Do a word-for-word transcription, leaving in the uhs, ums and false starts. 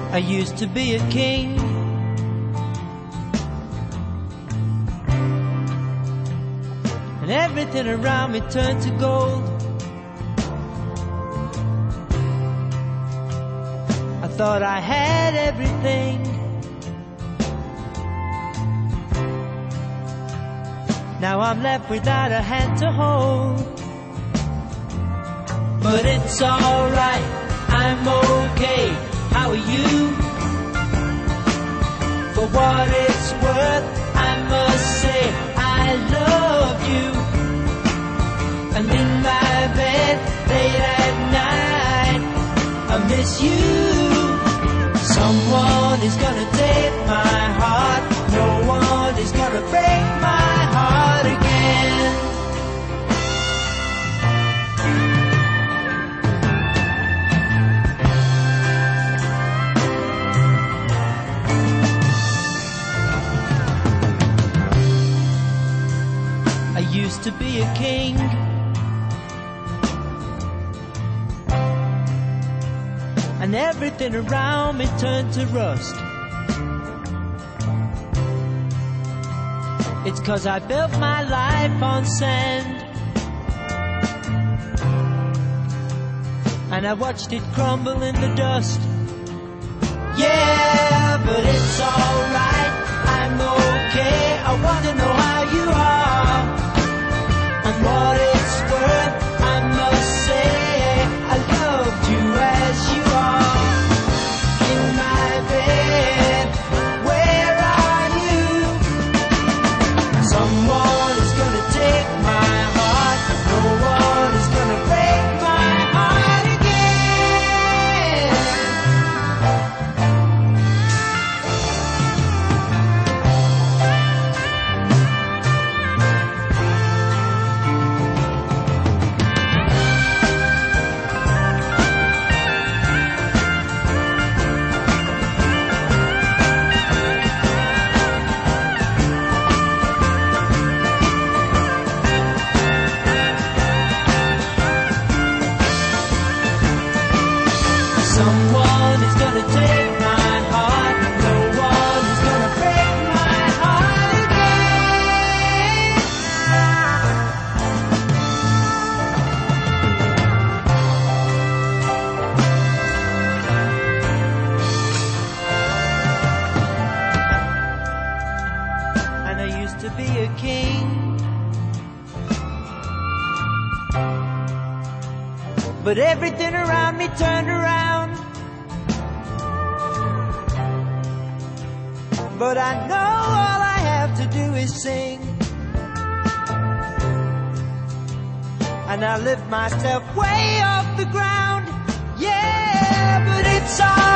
I used to be a king, and everything around me turned to gold. I thought I had everything, now I'm left without a hand to hold. But it's alright, I'm okay. How are you? For what it's worth, I must say I love you. And in my bed late at night, I miss you. Someone is gonna take my heart, no one is gonna break my heart again. I used to be a king, and everything around me turned to rust. It's 'cause I built my life on sand, and I watched it crumble in the dust. Yeah, but it's alright, I'm okay. I wanna know how you are, and what it's worth, I must say I loved you as you are. In my bed, where are you? Someone is gonna take my heart, no one is gonna break my heart again. Someone is gonna take my heart, no one is gonna break my heart again. And I used to be a king, but everything around me turned around. But I know all I have to do is sing, and I lift myself way off the ground. Yeah, but it's all